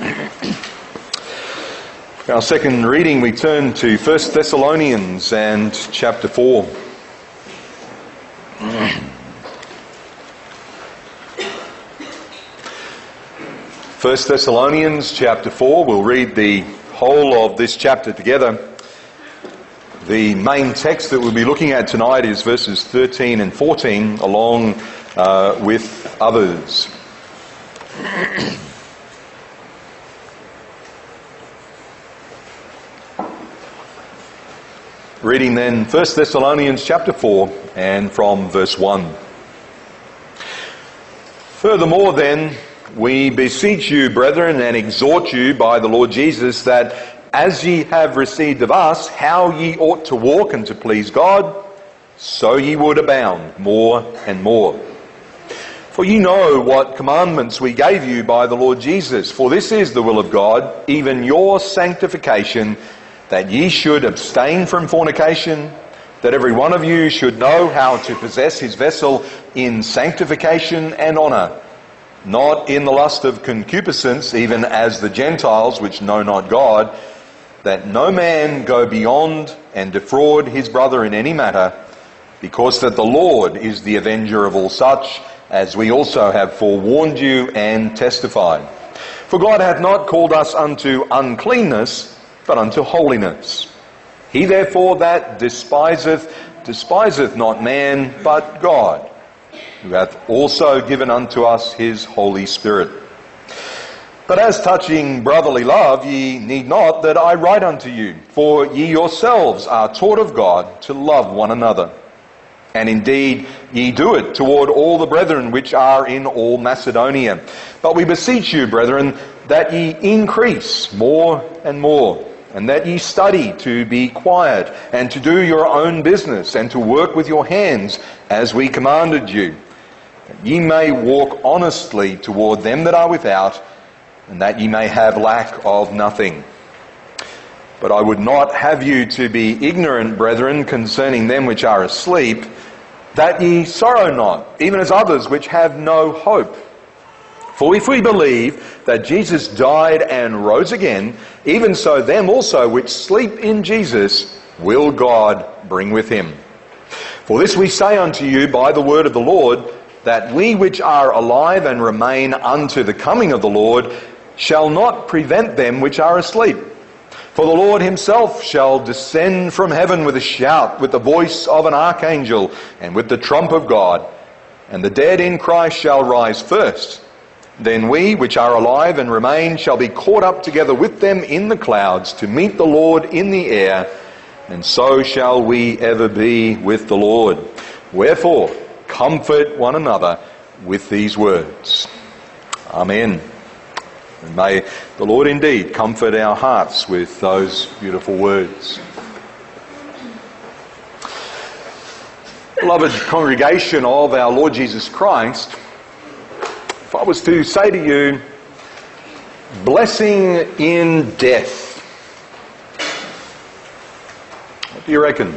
Our second reading, we turn to 1 Thessalonians and chapter 4. 1 Thessalonians chapter 4, we'll read the whole of this chapter together. The main text that we'll be looking at tonight is verses 13 and 14, along with others. Reading then 1 Thessalonians chapter 4 and from verse 1. Furthermore then, we beseech you, brethren, and exhort you by the Lord Jesus, that as ye have received of us how ye ought to walk and to please God, so ye would abound more and more. For ye know what commandments we gave you by the Lord Jesus. For this is the will of God, even your sanctification, that ye should abstain from fornication, that every one of you should know how to possess his vessel in sanctification and honour, not in the lust of concupiscence, even as the Gentiles which know not God, that no man go beyond and defraud his brother in any matter, because that the Lord is the avenger of all such, as we also have forewarned you and testified. For God hath not called us unto uncleanness, but unto holiness. He therefore that despiseth not man, but God, who hath also given unto us his Holy Spirit. But as touching brotherly love, ye need not that I write unto you, for ye yourselves are taught of God to love one another. And indeed ye do it toward all the brethren which are in all Macedonia. But we beseech you, brethren, that ye increase more and more, and that ye study to be quiet, and to do your own business, and to work with your hands, as we commanded you, that ye may walk honestly toward them that are without, and that ye may have lack of nothing. But I would not have you to be ignorant, brethren, concerning them which are asleep, that ye sorrow not, even as others which have no hope. For if we believe that Jesus died and rose again, even so them also which sleep in Jesus will God bring with him. For this we say unto you by the word of the Lord, that we which are alive and remain unto the coming of the Lord shall not prevent them which are asleep. For the Lord himself shall descend from heaven with a shout, with the voice of an archangel, and with the trump of God, and the dead in Christ shall rise first. Then we, which are alive and remain, shall be caught up together with them in the clouds to meet the Lord in the air, and so shall we ever be with the Lord. Wherefore, comfort one another with these words. Amen. And may the Lord indeed comfort our hearts with those beautiful words. Beloved congregation of our Lord Jesus Christ, if I was to say to you, blessing in death, what do you reckon?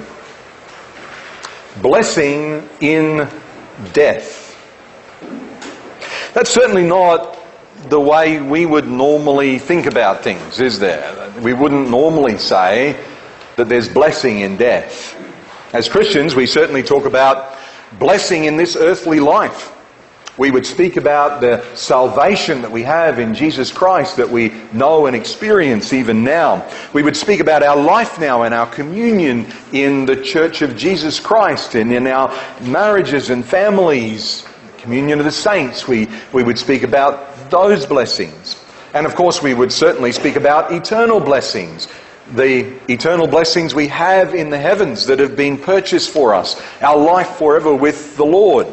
Blessing in death. That's certainly not the way we would normally think about things, is there? We wouldn't normally say that there's blessing in death. As Christians, we certainly talk about blessing in this earthly life. We would speak about the salvation that we have in Jesus Christ that we know and experience even now. We would speak about our life now and our communion in the Church of Jesus Christ and in our marriages and families, communion of the saints. We would speak about those blessings. And of course we would certainly speak about eternal blessings. The eternal blessings we have in the heavens that have been purchased for us. Our life forever with the Lord.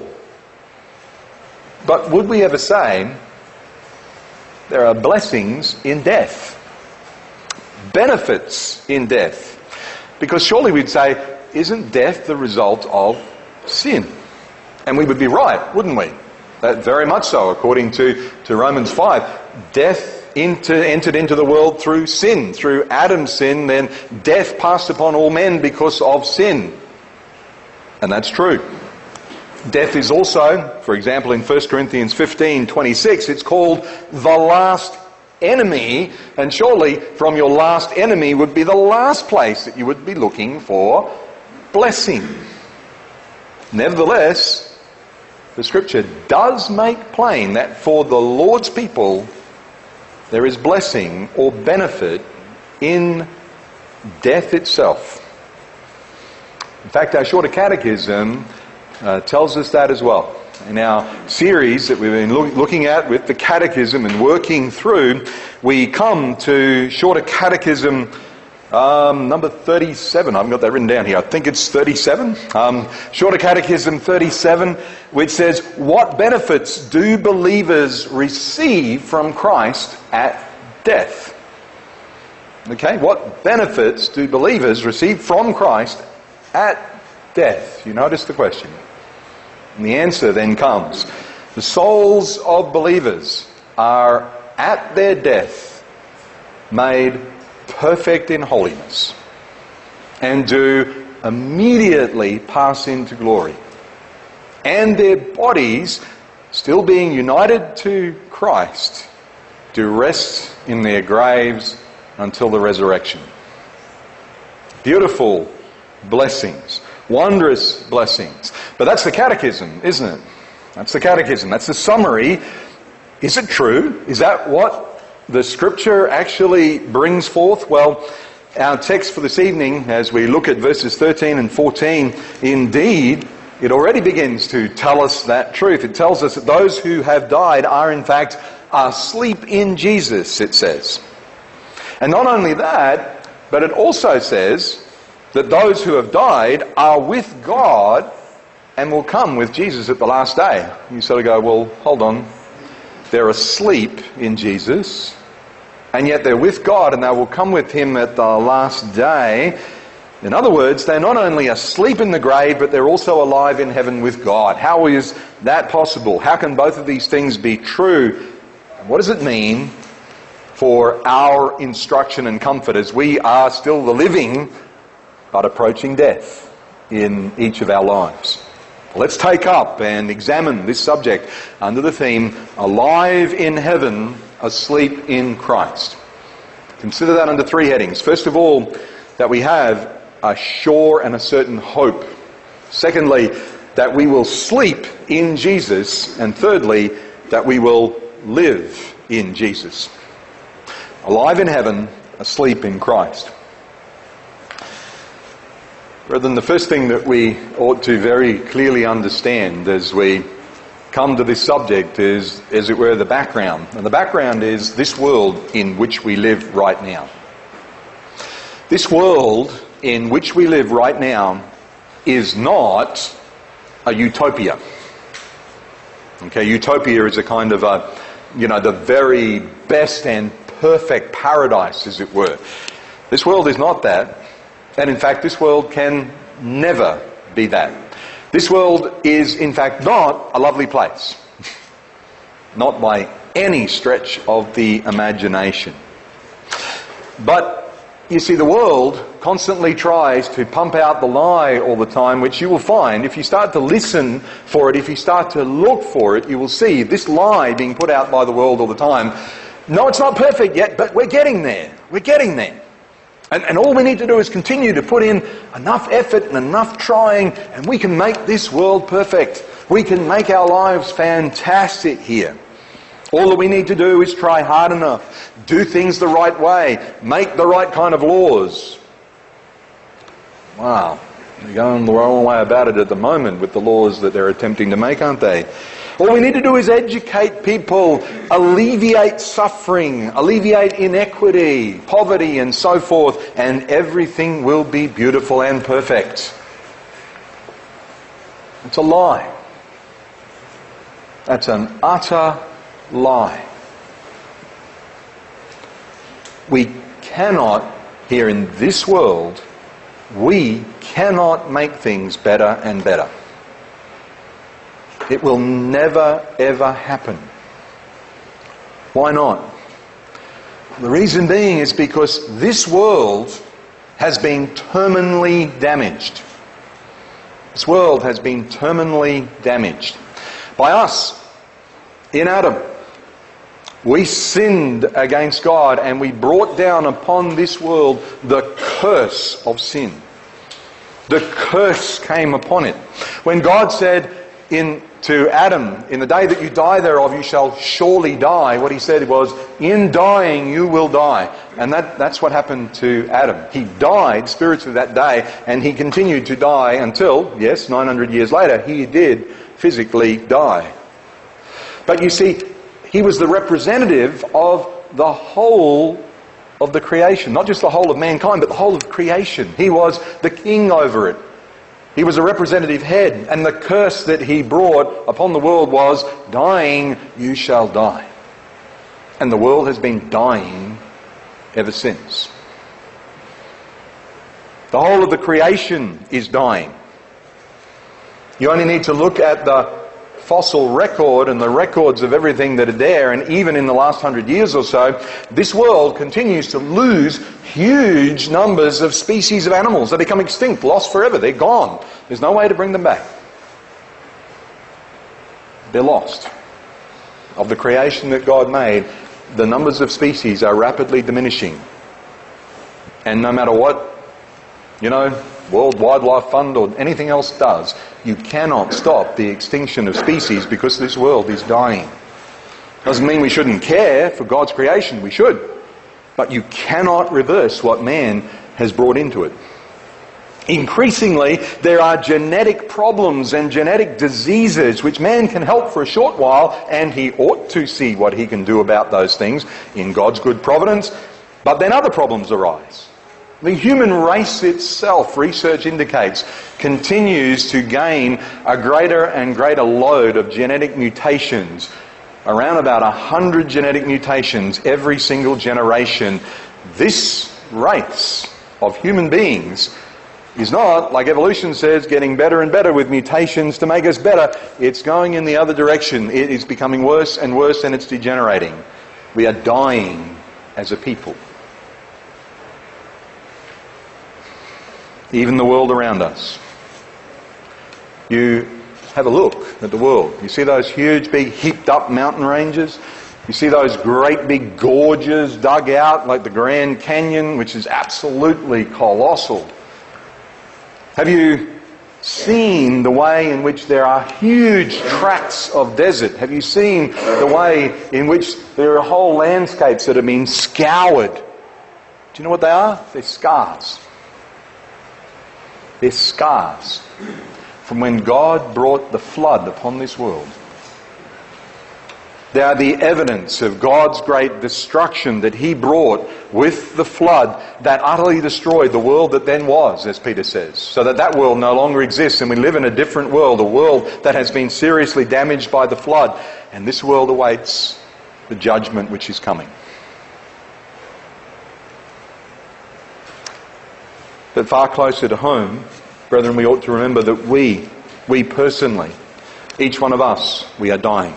But would we ever say there are blessings in death? Benefits in death? Because surely we'd say, isn't death the result of sin? And we would be right, wouldn't we? Very much so, according to Romans 5. Death entered into the world through sin. Through Adam's sin, then death passed upon all men because of sin. And that's true. Death is also, for example, in 1 Corinthians 15:26, it's called the last enemy, and surely from your last enemy would be the last place that you would be looking for blessing. Nevertheless, the Scripture does make plain that for the Lord's people there is blessing or benefit in death itself. In fact, our shorter catechism tells us that as well. In our series that we've been looking at with the catechism and working through, we come to shorter catechism number 37. I haven't got that written down here. I think it's 37. Shorter catechism 37, which says, what benefits do believers receive from Christ at death? Okay, what benefits do believers receive from Christ at death? You notice the question. And the answer then comes. The souls of believers are at their death made perfect in holiness and do immediately pass into glory. And their bodies, still being united to Christ, do rest in their graves until the resurrection. Beautiful blessings. Wondrous blessings. But that's the catechism, isn't it? That's the catechism. That's the summary. Is it true? Is that what the Scripture actually brings forth? Well, our text for this evening, as we look at verses 13 and 14, indeed, it already begins to tell us that truth. It tells us that those who have died are in fact asleep in Jesus, it says. And not only that, but it also says that those who have died are with God and will come with Jesus at the last day. You sort of go, well, hold on. They're asleep in Jesus, and yet they're with God and they will come with Him at the last day. In other words, they're not only asleep in the grave, but they're also alive in heaven with God. How is that possible? How can both of these things be true? And what does it mean for our instruction and comfort as we are still the living but approaching death in each of our lives? Let's take up and examine this subject under the theme, Alive in Heaven, Asleep in Christ. Consider that under three headings. First of all, that we have a sure and a certain hope. Secondly, that we will sleep in Jesus. And thirdly, that we will live in Jesus. Alive in heaven, asleep in Christ. Brethren, the first thing that we ought to very clearly understand as we come to this subject is, as it were, the background. And the background is this world in which we live right now. This world in which we live right now is not a utopia. Okay, utopia is a kind of the very best and perfect paradise, as it were. This world is not that. And in fact, this world can never be that. This world is, in fact, not a lovely place. Not by any stretch of the imagination. But, you see, the world constantly tries to pump out the lie all the time, which you will find, if you start to listen for it, if you start to look for it, you will see this lie being put out by the world all the time. No, it's not perfect yet, but we're getting there. We're getting there. And all we need to do is continue to put in enough effort and enough trying, and we can make this world perfect. We can make our lives fantastic here. All that we need to do is try hard enough, do things the right way, make the right kind of laws. Wow, they're going the wrong way about it at the moment with the laws that they're attempting to make, aren't they? All we need to do is educate people, alleviate suffering, alleviate inequity, poverty, and so forth, and everything will be beautiful and perfect. It's a lie. That's an utter lie. We cannot, here in this world, we cannot make things better and better. It will never, ever happen. Why not? The reason being is because this world has been terminally damaged. This world has been terminally damaged by us in Adam. We sinned against God and we brought down upon this world the curse of sin. The curse came upon it. When God said to Adam, in the day that you die thereof, you shall surely die, what he said was, in dying you will die. And that's what happened to Adam. He died spiritually that day, and he continued to die until, yes, 900 years later, he did physically die. But you see, he was the representative of the whole of the creation. Not just the whole of mankind, but the whole of creation. He was the king over it. He was a representative head. And the curse that he brought upon the world was, dying you shall die. And the world has been dying ever since. The whole of the creation is dying. You only need to look at the fossil record and the records of everything that are there, and even in the last 100 years or so, this world continues to lose huge numbers of species of animals. They become extinct, lost forever. They're gone. There's no way to bring them back. They're lost. Of the creation that God made, the numbers of species are rapidly diminishing. And no matter what, World Wildlife Fund or anything else does, you cannot stop the extinction of species because this world is dying. Doesn't mean we shouldn't care for God's creation, we should. But you cannot reverse what man has brought into it. Increasingly, there are genetic problems and genetic diseases which man can help for a short while, and he ought to see what he can do about those things in God's good providence. But then other problems arise. The human race itself, research indicates, continues to gain a greater and greater load of genetic mutations. Around about 100 genetic mutations every single generation. This race of human beings is not, like evolution says, getting better and better with mutations to make us better. It's going in the other direction. It is becoming worse and worse, and it's degenerating. We are dying as a people. Even the world around us. You have a look at the world. You see those huge, big, heaped up mountain ranges? You see those great big gorges dug out like the Grand Canyon, which is absolutely colossal. Have you seen the way in which there are huge tracts of desert? Have you seen the way in which there are whole landscapes that have been scoured? Do you know what they are? They're scars. They're scars from when God brought the flood upon this world. They are the evidence of God's great destruction that He brought with the flood that utterly destroyed the world that then was, as Peter says. So that world no longer exists, and we live in a different world, a world that has been seriously damaged by the flood. And this world awaits the judgment which is coming. But far closer to home, brethren, we ought to remember that we personally, each one of us, we are dying.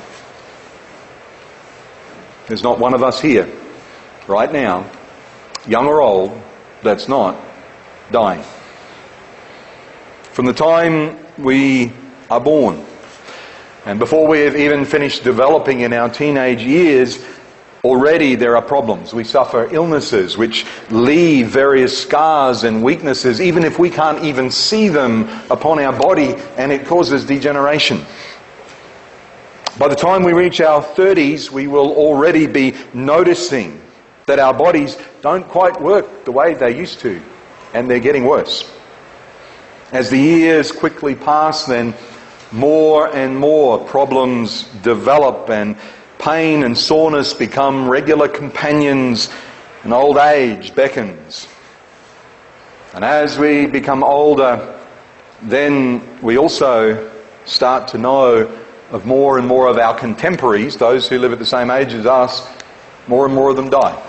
There's not one of us here, right now, young or old, that's not dying. From the time we are born, and before we have even finished developing in our teenage years, already there are problems. We suffer illnesses which leave various scars and weaknesses, even if we can't even see them upon our body, and it causes degeneration. By the time we reach our 30s, we will already be noticing that our bodies don't quite work the way they used to, and they're getting worse. As the years quickly pass, then more and more problems develop, and pain and soreness become regular companions, and old age beckons. And as we become older, then we also start to know of more and more of our contemporaries, those who live at the same age as us, more and more of them die.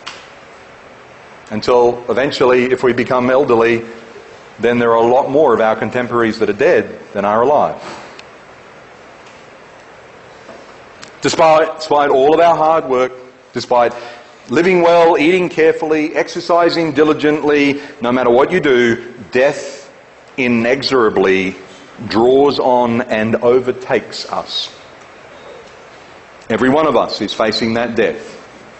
Until eventually, if we become elderly, then there are a lot more of our contemporaries that are dead than are alive. Despite all of our hard work, despite living well, eating carefully, exercising diligently, no matter what you do, death inexorably draws on and overtakes us. Every one of us is facing that death.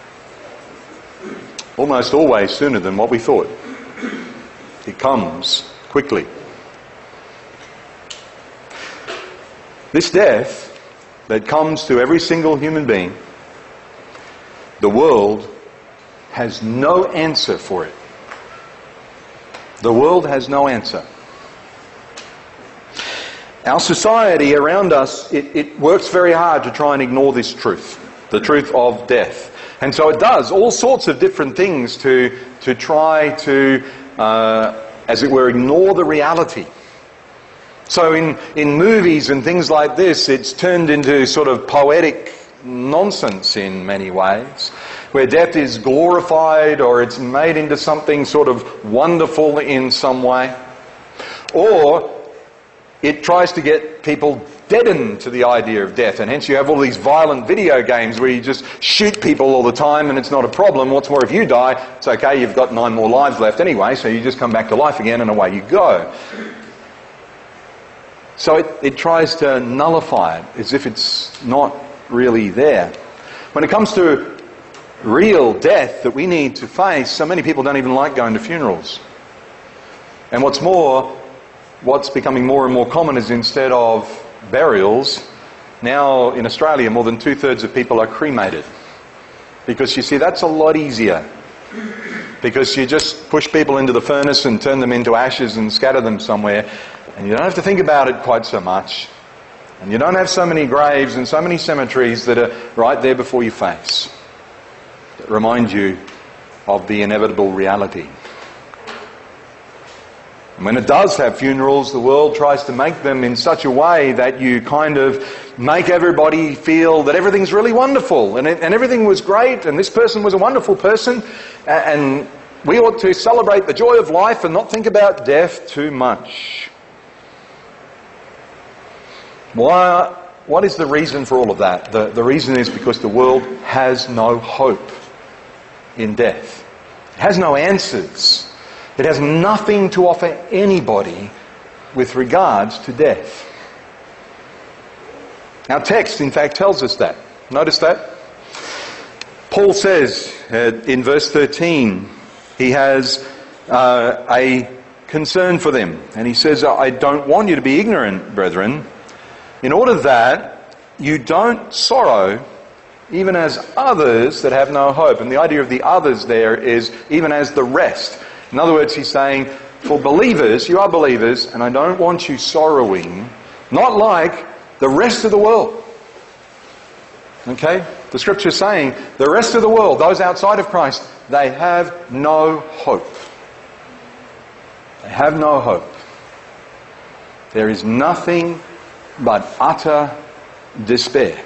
Almost always sooner than what we thought. It comes quickly. This death that comes to every single human being, the world has no answer for it. The world has no answer. Our society around us, it works very hard to try and ignore this truth, the truth of death. And so it does all sorts of different things to try to, as it were, ignore the reality. So in movies and things like this, it's turned into sort of poetic nonsense in many ways, where death is glorified or it's made into something sort of wonderful in some way. Or it tries to get people deadened to the idea of death, and hence you have all these violent video games where you just shoot people all the time and it's not a problem. What's more, if you die, it's okay, you've got 9 more lives left anyway, so you just come back to life again and away you go. So it tries to nullify it as if it's not really there. When it comes to real death that we need to face, so many people don't even like going to funerals. And what's more, what's becoming more and more common is instead of burials, now in Australia more than 2/3 of people are cremated. Because you see, that's a lot easier. Because you just push people into the furnace and turn them into ashes and scatter them somewhere, and you don't have to think about it quite so much. And you don't have so many graves and so many cemeteries that are right there before your face that remind you of the inevitable reality. And when it does have funerals, the world tries to make them in such a way that you kind of make everybody feel that everything's really wonderful and everything was great and this person was a wonderful person and we ought to celebrate the joy of life and not think about death too much. What is the reason for all of that? The reason is because the world has no hope in death. It has no answers. It has nothing to offer anybody with regards to death. Our text, in fact, tells us that. Notice that? Paul says in verse 13, he has a concern for them. And he says, I don't want you to be ignorant, brethren, in order that you don't sorrow even as others that have no hope. And the idea of the others there is even as the rest. In other words, he's saying, for believers, you are believers, and I don't want you sorrowing, not like the rest of the world. Okay? The scripture is saying, the rest of the world, those outside of Christ, they have no hope. They have no hope. There is nothing but utter despair.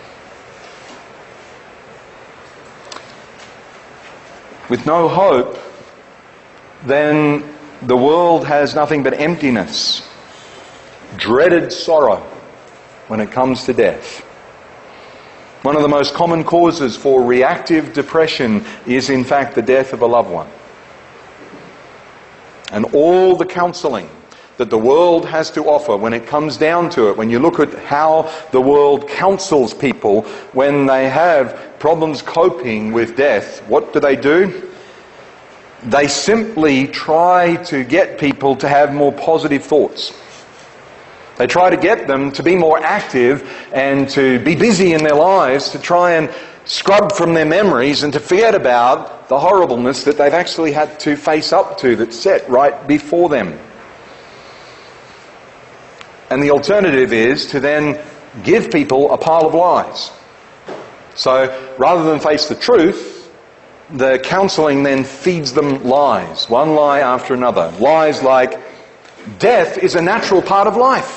With no hope, then the world has nothing but emptiness, dreaded sorrow when it comes to death. One of the most common causes for reactive depression is in fact the death of a loved one. And all the counselling that the world has to offer when it comes down to it, when you look at how the world counsels people when they have problems coping with death, what do? They simply try to get people to have more positive thoughts. They try to get them to be more active and to be busy in their lives, to try and scrub from their memories and to forget about the horribleness that they've actually had to face up to that's set right before them. And the alternative is to then give people a pile of lies. So rather than face the truth, the counselling then feeds them lies, one lie after another. Lies like, death is a natural part of life.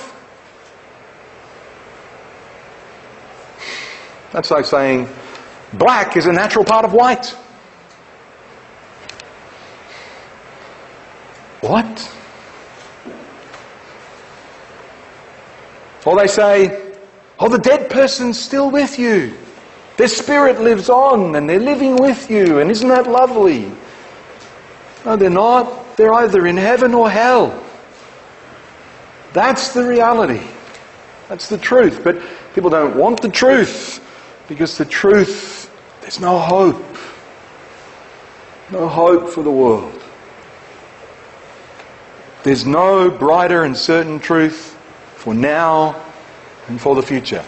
That's like saying, black is a natural part of white. What? Or they say, oh, the dead person's still with you. Their spirit lives on and they're living with you, and isn't that lovely? No, they're not. They're either in heaven or hell. That's the reality. That's the truth. But people don't want the truth. Because the truth, there's no hope. No hope for the world. There's no brighter and certain truth for now and for the future.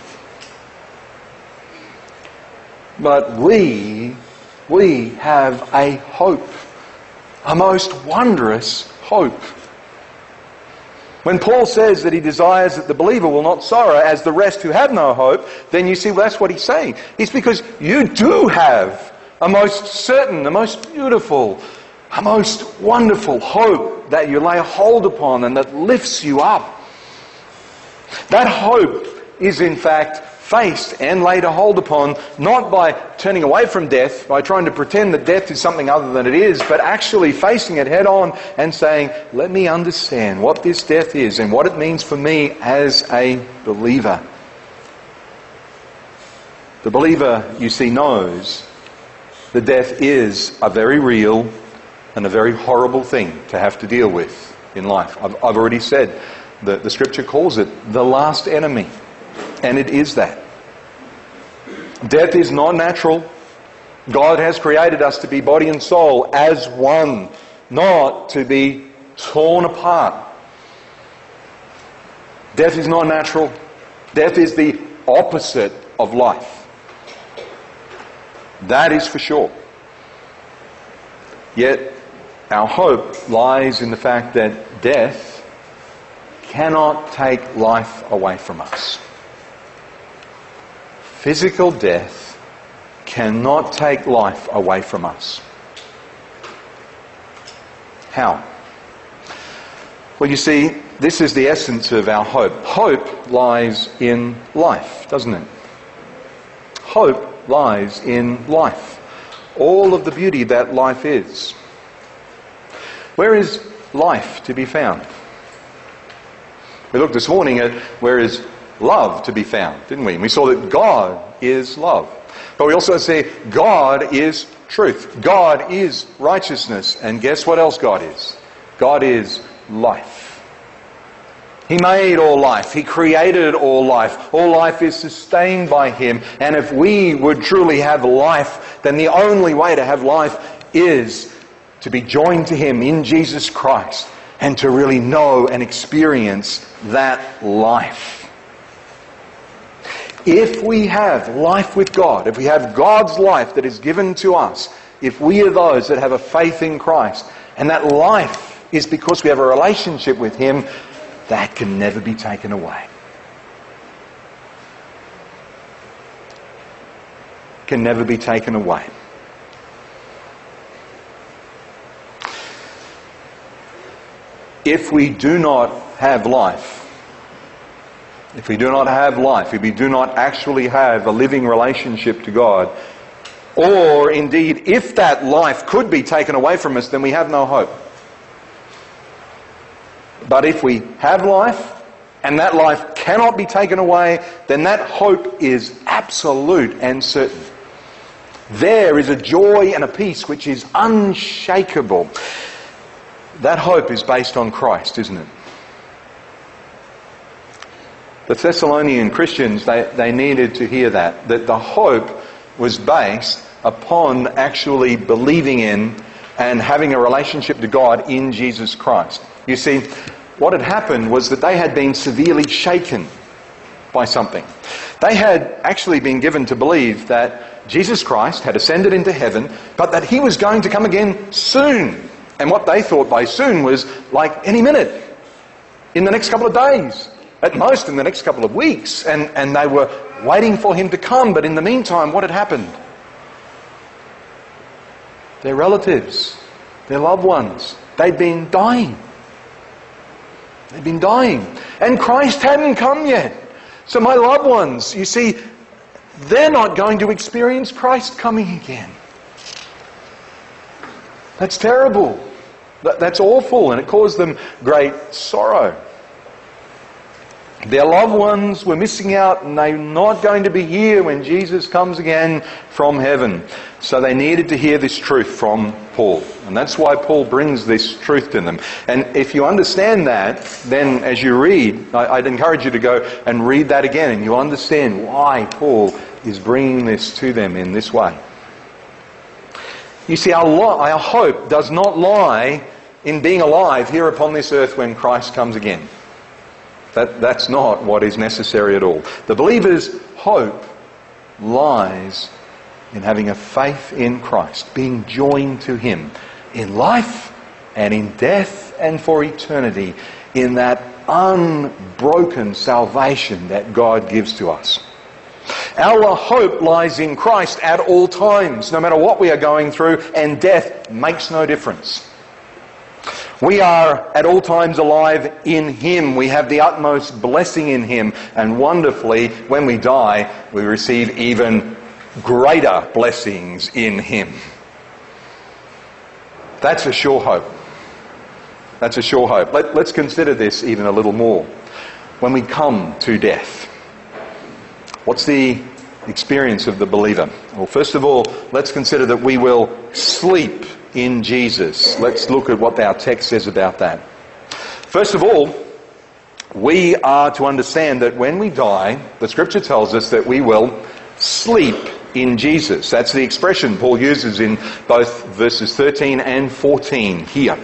But we have a hope. A most wondrous hope. When Paul says that he desires that the believer will not sorrow as the rest who have no hope, then you see, well, that's what he's saying. It's because you do have a most certain, a most beautiful, a most wonderful hope that you lay hold upon and that lifts you up. That hope is in fact faced and laid a hold upon, not by turning away from death, by trying to pretend that death is something other than it is, but actually facing it head on and saying, let me understand what this death is and what it means for me as a believer. The believer, you see, knows that death is a very real and a very horrible thing to have to deal with in life. I've already said that the Scripture calls it the last enemy. And it is that. Death is not natural. God has created us to be body and soul as one, not to be torn apart. Death is not natural. Death is the opposite of life. That is for sure. Yet, our hope lies in the fact that death cannot take life away from us. Physical death cannot take life away from us. How? Well, you see, this is the essence of our hope. Hope lies in life, doesn't it? Hope lies in life. All of the beauty that life is. Where is life to be found? We looked this morning at where is love to be found, didn't we? And we saw that God is love. But we also say God is truth. God is righteousness. And guess what else God is? God is life. He made all life. He created all life. All life is sustained by Him. And if we would truly have life, then the only way to have life is to be joined to Him in Jesus Christ and to really know and experience that life. If we have life with God, if we have God's life that is given to us, if we are those that have a faith in Christ, and that life is because we have a relationship with Him, that can never be taken away. Can never be taken away. If we do not have life, if we do not actually have a living relationship to God, or indeed if that life could be taken away from us, then we have no hope. But if we have life, and that life cannot be taken away, then that hope is absolute and certain. There is a joy and a peace which is unshakable. That hope is based on Christ, isn't it? The Thessalonian Christians, they needed to hear that the hope was based upon actually believing in and having a relationship to God in Jesus Christ. You see, what had happened was that they had been severely shaken by something. They had actually been given to believe that Jesus Christ had ascended into heaven, but that He was going to come again soon. And what they thought by soon was like any minute, in the next couple of days. At most in the next couple of weeks. And they were waiting for Him to come. But in the meantime, what had happened? Their relatives, their loved ones, they'd been dying. They'd been dying. And Christ hadn't come yet. So my loved ones, you see, they're not going to experience Christ coming again. That's terrible. That's awful. And it caused them great sorrow. Their loved ones were missing out and they're not going to be here when Jesus comes again from heaven. So they needed to hear this truth from Paul. And that's why Paul brings this truth to them. And if you understand that, then as you read, I'd encourage you to go and read that again and you'll understand why Paul is bringing this to them in this way. You see, our hope does not lie in being alive here upon this earth when Christ comes again. That's not what is necessary at all. The believer's hope lies in having a faith in Christ, being joined to Him in life and in death and for eternity, in that unbroken salvation that God gives to us. Our hope lies in Christ at all times, no matter what we are going through, and death makes no difference. We are at all times alive in Him. We have the utmost blessing in Him. And wonderfully, when we die, we receive even greater blessings in Him. That's a sure hope. That's a sure hope. Let's consider this even a little more. When we come to death, what's the experience of the believer? Well, first of all, let's consider that we will sleep in Jesus. Let's look at what our text says about that. First of all, we are to understand that when we die, the Scripture tells us that we will sleep in Jesus. That's the expression Paul uses in both verses 13 and 14 here.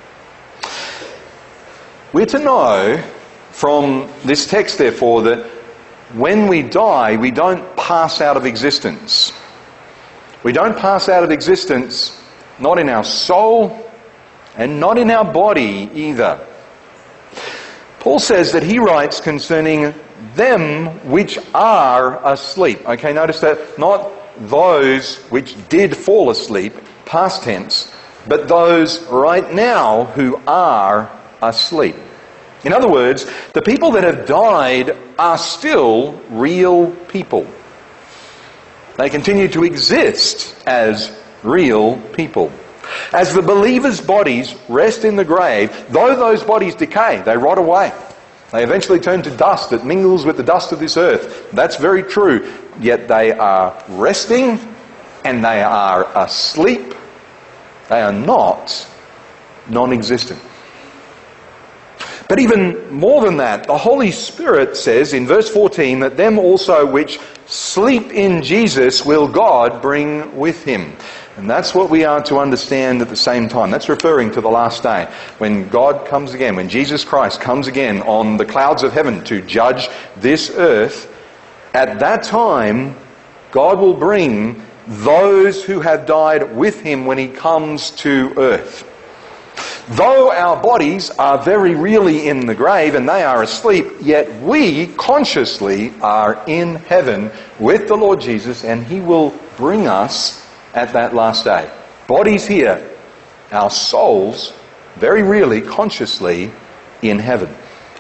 We're to know from this text, therefore, that when we die, we don't pass out of existence. We don't pass out of existence, not in our soul and not in our body either. Paul says that he writes concerning them which are asleep. Okay, notice that, not those which did fall asleep, past tense, but those right now who are asleep. In other words, the people that have died are still real people. They continue to exist as real people. As the believers' bodies rest in the grave, though those bodies decay, they rot away. They eventually turn to dust that mingles with the dust of this earth. That's very true. Yet they are resting and they are asleep. They are not non-existent. But even more than that, the Holy Spirit says in verse 14 that them also which sleep in Jesus will God bring with Him. And that's what we are to understand at the same time. That's referring to the last day, when God comes again, when Jesus Christ comes again on the clouds of heaven to judge this earth. At that time, God will bring those who have died with Him when He comes to earth. Though our bodies are very really in the grave and they are asleep, yet we consciously are in heaven with the Lord Jesus, and He will bring us at that last day. Bodies here, our souls very really, consciously in heaven.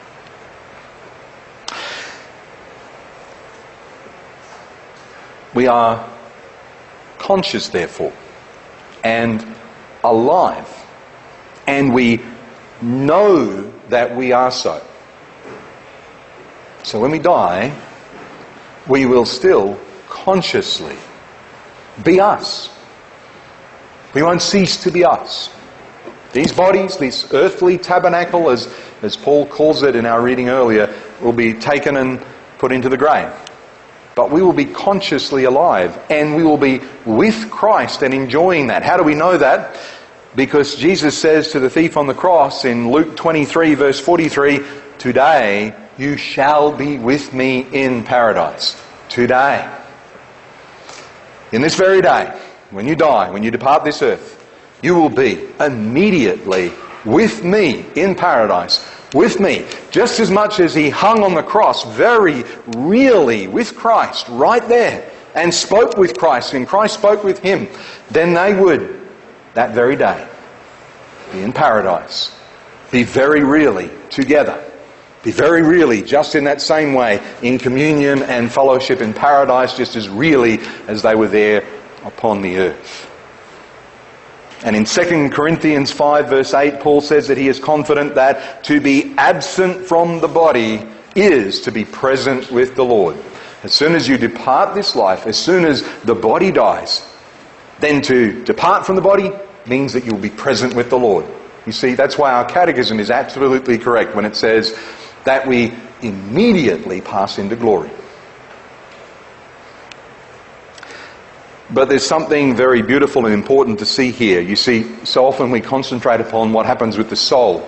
We are conscious, therefore, and alive. And we know that we are so. So when we die, we will still consciously be us. We won't cease to be us. These bodies, this earthly tabernacle, as Paul calls it in our reading earlier, will be taken and put into the grave. But we will be consciously alive, and we will be with Christ and enjoying that. How do we know that? Because Jesus says to the thief on the cross in Luke 23 verse 43, "Today you shall be with me in paradise." Today. In this very day, when you die, when you depart this earth, you will be immediately with me in paradise. With me. Just as much as He hung on the cross, very really with Christ, right there, and spoke with Christ, and Christ spoke with Him, then they would, that very day, be in paradise. Be very really together. Be very really, just in that same way, in communion and fellowship in paradise, just as really as they were there upon the earth. And in 2 Corinthians 5 verse 8, Paul says that he is confident that to be absent from the body is to be present with the Lord. As soon as you depart this life, as soon as the body dies, then to depart from the body means that you'll be present with the Lord. You see, that's why our catechism is absolutely correct when it says that we immediately pass into glory. But there's something very beautiful and important to see here. You see, so often we concentrate upon what happens with the soul.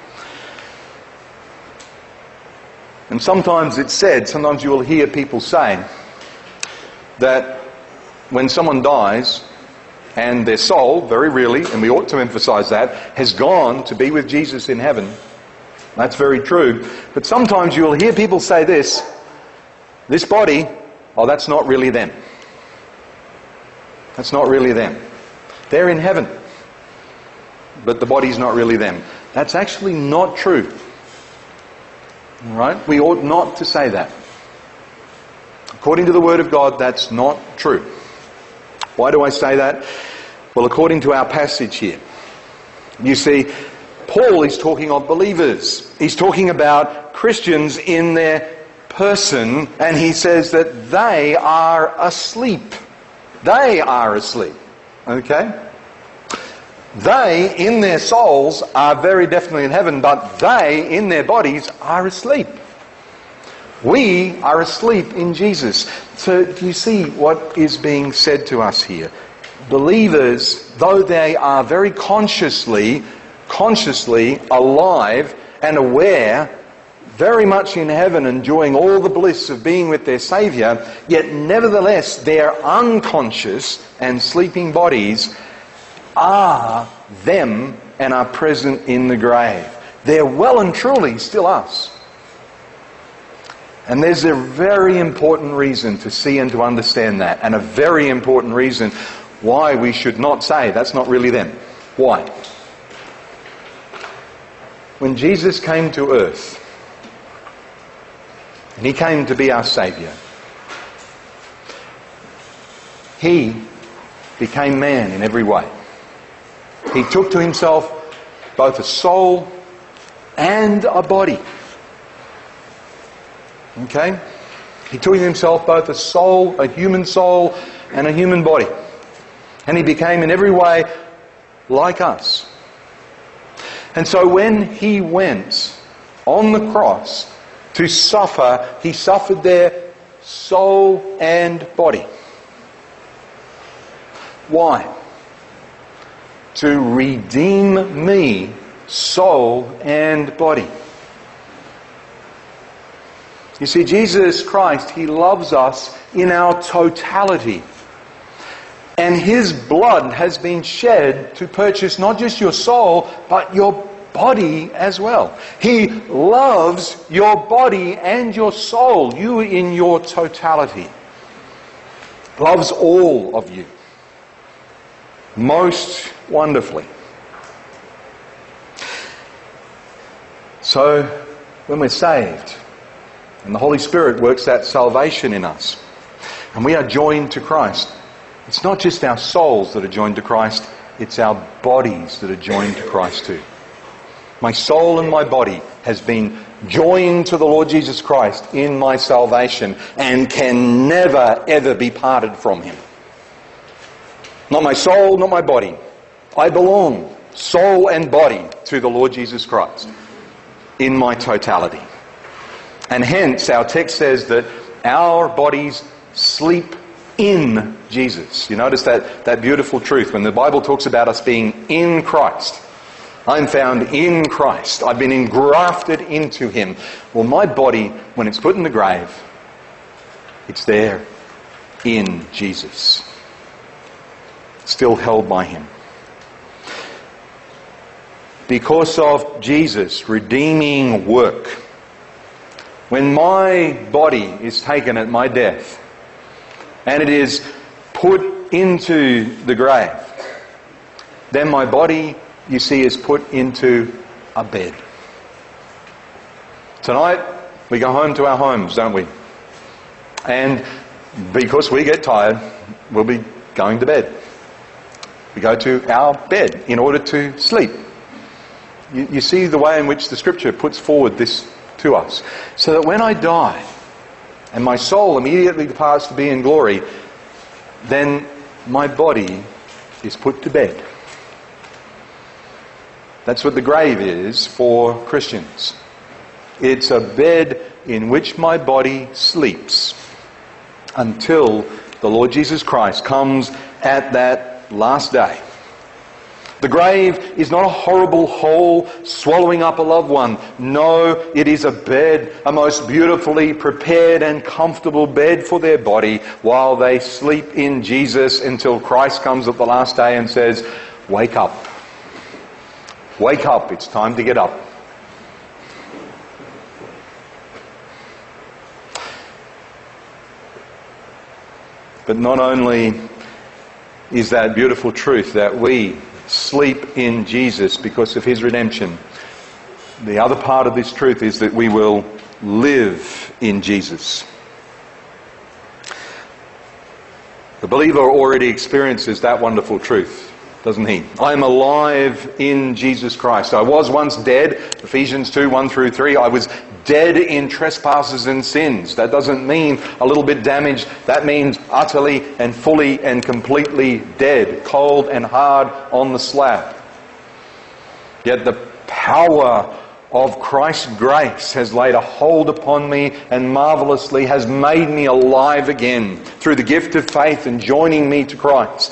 And sometimes it's said, sometimes you will hear people say that when someone dies and their soul, very rarely, and we ought to emphasize that, has gone to be with Jesus in heaven. That's very true. But sometimes you will hear people say this body, oh, that's not really them. That's not really them. They're in heaven, but the body's not really them. That's actually not true. All right? We ought not to say that. According to the Word of God, that's not true. Why do I say that? Well, according to our passage here, you see, Paul is talking of believers. He's talking about Christians in their person, and he says that they are asleep. They are asleep. Okay? They, in their souls, are very definitely in heaven, but they, in their bodies, are asleep. We are asleep in Jesus. So, do you see what is being said to us here? Believers, though they are very consciously alive and aware, very much in heaven, enjoying all the bliss of being with their Saviour, yet nevertheless their unconscious and sleeping bodies are them and are present in the grave. They're well and truly still us. And there's a very important reason to see and to understand that, and a very important reason why we should not say that's not really them. Why? When Jesus came to earth, and He came to be our Saviour, He became man in every way. He took to Himself both a soul and a body. Okay? He took to Himself both a soul, a human soul, and a human body. And He became in every way like us. And so when He went on the cross to suffer, He suffered there soul and body. Why? To redeem me, soul and body. You see, Jesus Christ, He loves us in our totality. And His blood has been shed to purchase not just your soul, but your body as well. He loves your body and your soul, you in your totality. Loves all of you. Most wonderfully. So, when we're saved, and the Holy Spirit works that salvation in us, and we are joined to Christ, it's not just our souls that are joined to Christ, it's our bodies that are joined to Christ too. My soul and my body has been joined to the Lord Jesus Christ in my salvation and can never ever be parted from Him. Not my soul, not my body. I belong, soul and body, to the Lord Jesus Christ in my totality. And hence our text says that our bodies sleep in Jesus. You notice that beautiful truth when the Bible talks about us being in Christ. I'm found in Christ. I've been engrafted into Him. Well, my body, when it's put in the grave, it's there in Jesus. Still held by Him. Because of Jesus' redeeming work, when my body is taken at my death, and it is put into the grave, then my body, you see, is put into a bed. Tonight, we go home to our homes, don't we? And because we get tired, we'll be going to bed. We go to our bed in order to sleep. You see the way in which the Scripture puts forward this to us. So that when I die, and my soul immediately departs to be in glory, then my body is put to bed. That's what the grave is for Christians. It's a bed in which my body sleeps until the Lord Jesus Christ comes at that last day. The grave is not a horrible hole swallowing up a loved one. No, it is a bed, a most beautifully prepared and comfortable bed for their body while they sleep in Jesus until Christ comes at the last day and says, "Wake up. Wake up, it's time to get up." But not only is that beautiful truth that we sleep in Jesus because of His redemption, the other part of this truth is that we will live in Jesus. The believer already experiences that wonderful truth, doesn't he? I am alive in Jesus Christ. I was once dead, Ephesians 2, 1 through 3. I was dead in trespasses and sins. That doesn't mean a little bit damaged. That means utterly and fully and completely dead, cold and hard on the slab. Yet the power of Christ's grace has laid a hold upon me and marvelously has made me alive again through the gift of faith and joining me to Christ.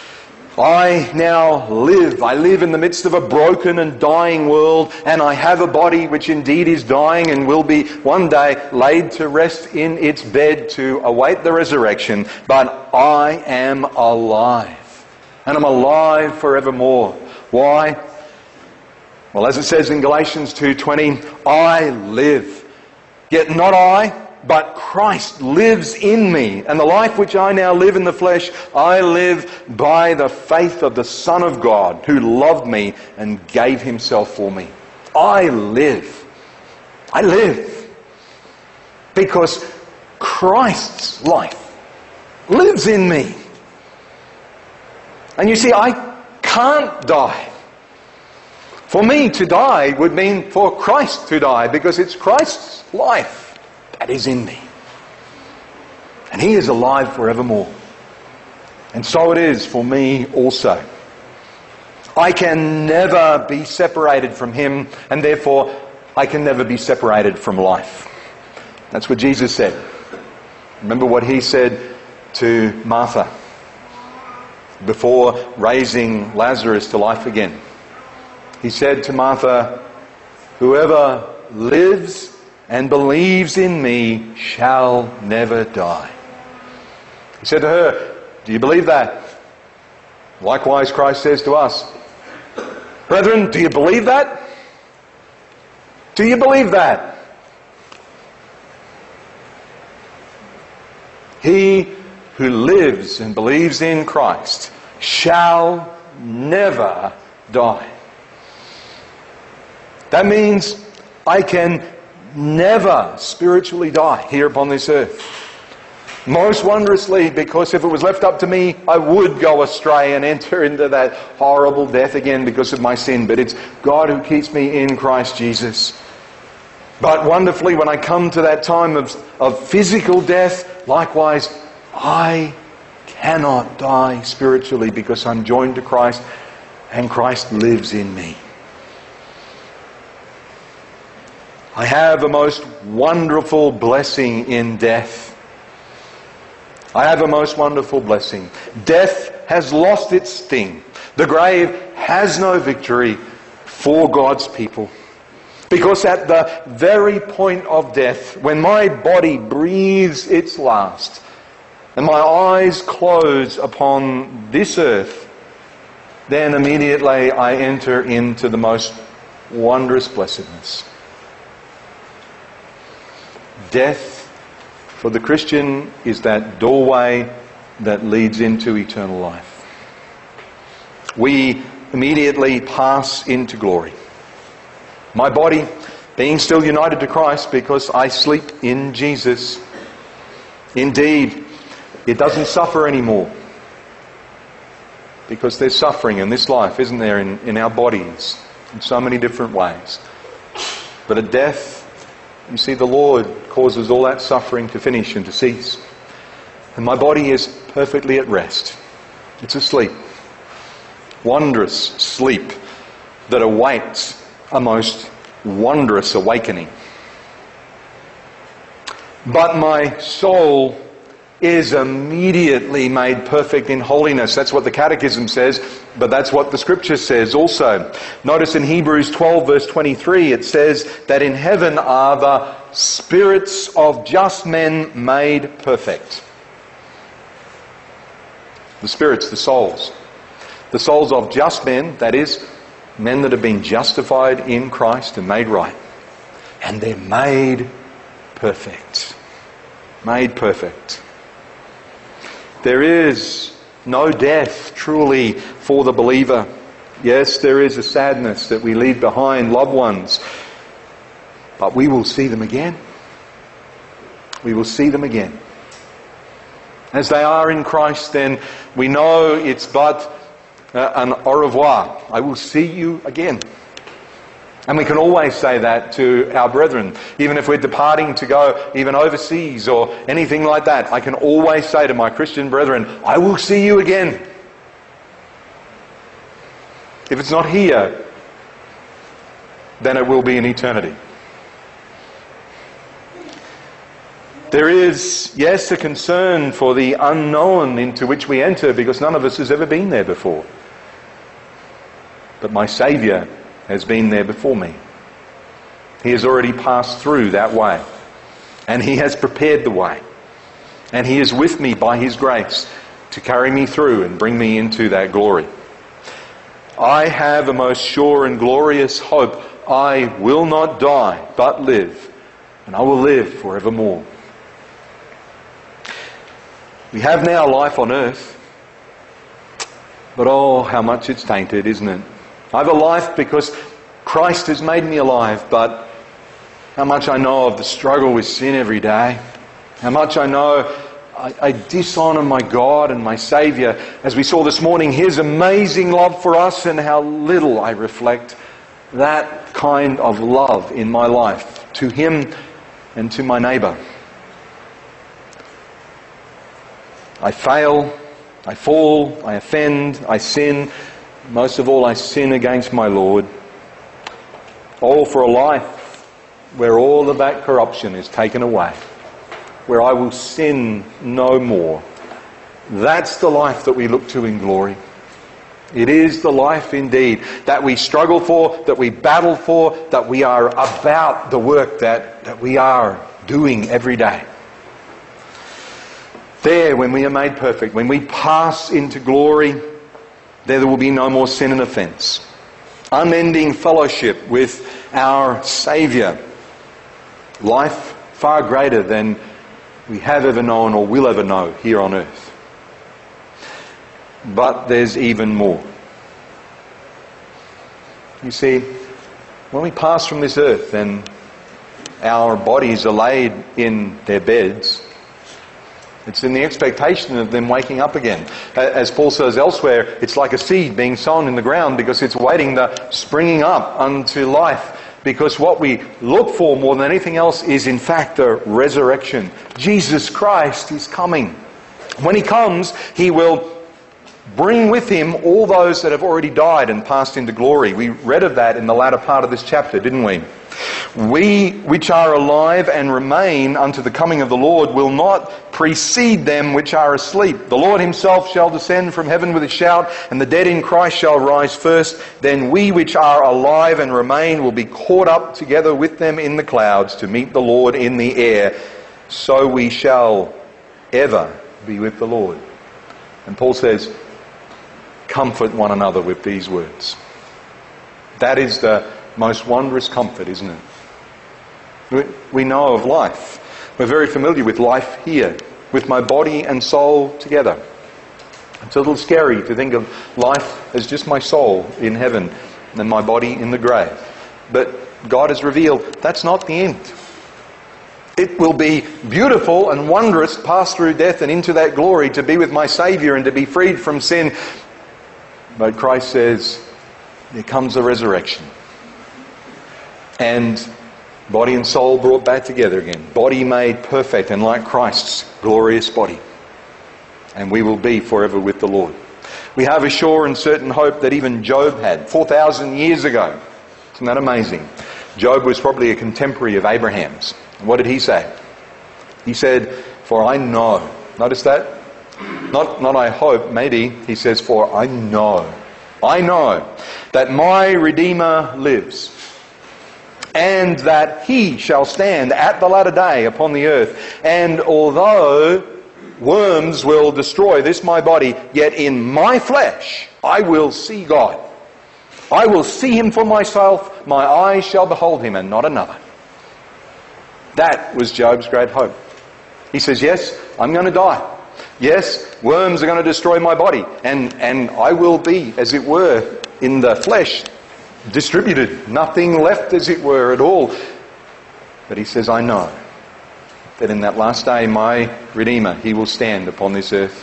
I now live. I live in the midst of a broken and dying world, and I have a body which indeed is dying and will be one day laid to rest in its bed to await the resurrection. But I am alive, and I'm alive forevermore. Why? Well, as it says in Galatians 2:20, I live. Yet not I, but Christ lives in me. And the life which I now live in the flesh, I live by the faith of the Son of God, who loved me and gave Himself for me. I live. I live. Because Christ's life lives in me. And you see, I can't die. For me to die would mean for Christ to die, because it's Christ's life that is in me. And He is alive forevermore. And so it is for me also. I can never be separated from Him, and therefore I can never be separated from life. That's what Jesus said. Remember what He said to Martha before raising Lazarus to life again. He said to Martha, "Whoever lives and believes in me shall never die." He said to her, "Do you believe that?" Likewise, Christ says to us, "Brethren, do you believe that? Do you believe that?" He who lives and believes in Christ shall never die. That means I can never spiritually die here upon this earth. Most wondrously, because if it was left up to me, I would go astray and enter into that horrible death again because of my sin. But it's God who keeps me in Christ Jesus. But wonderfully, when I come to that time of physical death, likewise, I cannot die spiritually because I'm joined to Christ and Christ lives in me. I have a most wonderful blessing in death. I have a most wonderful blessing. Death has lost its sting. The grave has no victory for God's people. Because at the very point of death, when my body breathes its last, and my eyes close upon this earth, then immediately I enter into the most wondrous blessedness. Death, for the Christian, is that doorway that leads into eternal life. We immediately pass into glory. My body being still united to Christ because I sleep in Jesus. Indeed, it doesn't suffer anymore. Because there's suffering in this life, isn't there, in our bodies, in so many different ways. But at death, you see, the Lord causes all that suffering to finish and to cease. And my body is perfectly at rest. It's asleep. Wondrous sleep that awaits a most wondrous awakening. But my soul is immediately made perfect in holiness. That's what the Catechism says, but that's what the Scripture says also. Notice in Hebrews 12 verse 23 it says that in heaven are the spirits of just men made perfect. The spirits, the souls. The souls of just men, that is, men that have been justified in Christ and made right. And they're made perfect. Made perfect. There is no death truly for the believer. Yes, there is a sadness that we leave behind loved ones, but we will see them again. We will see them again. As they are in Christ, then we know it's but an au revoir. I will see you again. And we can always say that to our brethren. Even if we're departing to go even overseas or anything like that, I can always say to my Christian brethren, I will see you again. If it's not here, then it will be in eternity. There is, yes, a concern for the unknown into which we enter, because none of us has ever been there before. But my Saviour has been there before me. He has already passed through that way. And He has prepared the way. And He is with me by His grace to carry me through and bring me into that glory. I have a most sure and glorious hope. I will not die, but live. And I will live forevermore. We have now life on earth. But oh, how much it's tainted, isn't it? I have a life because Christ has made me alive, but how much I know of the struggle with sin every day. How much I know I dishonour my God and my Saviour. As we saw this morning, His amazing love for us, and how little I reflect that kind of love in my life to Him and to my neighbour. I fail, I fall, I offend, I sin. Most of all, I sin against my Lord. All for a life where all of that corruption is taken away, where I will sin no more. That's the life that we look to in glory. It is the life indeed that we struggle for, that we battle for, that we are about the work that we are doing every day. There, when we are made perfect, when we pass into glory, there will be no more sin and offence. Unending fellowship with our Saviour. Life far greater than we have ever known or will ever know here on earth. But there's even more. You see, when we pass from this earth, then our bodies are laid in their beds. It's in the expectation of them waking up again. As Paul says elsewhere, it's like a seed being sown in the ground because it's waiting the springing up unto life. Because what we look for more than anything else is in fact the resurrection. Jesus Christ is coming. When He comes, He will bring with Him all those that have already died and passed into glory. We read of that in the latter part of this chapter, didn't we? We which are alive and remain unto the coming of the Lord will not precede them which are asleep. The Lord Himself shall descend from heaven with a shout, and the dead in Christ shall rise first. Then we which are alive and remain will be caught up together with them in the clouds to meet the Lord in the air. So we shall ever be with the Lord. And Paul says, comfort one another with these words. That is the most wondrous comfort, isn't it? We know of life. We're very familiar with life here, with my body and soul together. It's a little scary to think of life as just my soul in heaven and my body in the grave. But God has revealed that's not the end. It will be beautiful and wondrous to pass through death and into that glory, to be with my Saviour and to be freed from sin. But Christ says, there comes the resurrection. And body and soul brought back together again. Body made perfect and like Christ's glorious body. And we will be forever with the Lord. We have a sure and certain hope that even Job had 4,000 years ago. Isn't that amazing? Job was probably a contemporary of Abraham's. And what did he say? He said, for I know Notice that? Not I hope, maybe. He says, for I know that my Redeemer lives, and that he shall stand at the latter day upon the earth. And although worms will destroy this my body, yet in my flesh I will see God. I will see him for myself. My eyes shall behold him, and not another. That was Job's great hope. He says, yes, I'm going to die. Yes, worms are going to destroy my body. And I will be, as it were, in the flesh, distributed. Nothing left, as it were, at all. But he says, I know that in that last day, my Redeemer, he will stand upon this earth.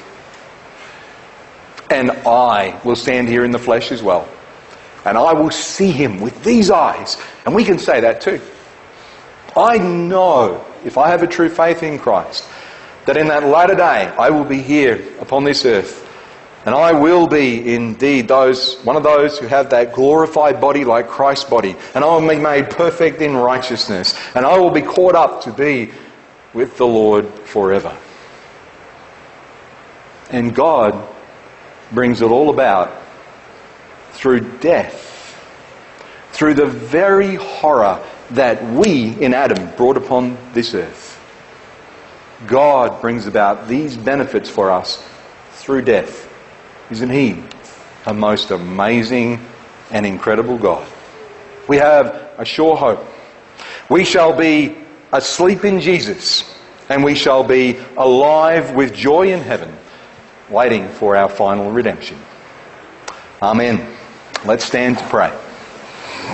And I will stand here in the flesh as well. And I will see him with these eyes. And we can say that too. I know, if I have a true faith in Christ, that in that latter day I will be here upon this earth. And I will be indeed one of those who have that glorified body like Christ's body. And I will be made perfect in righteousness. And I will be caught up to be with the Lord forever. And God brings it all about through death, through the very horror that we in Adam brought upon this earth. God brings about these benefits for us through death. Isn't he a most amazing and incredible God? We have a sure hope. We shall be asleep in Jesus, and we shall be alive with joy in heaven, waiting for our final redemption. Amen. Let's stand to pray.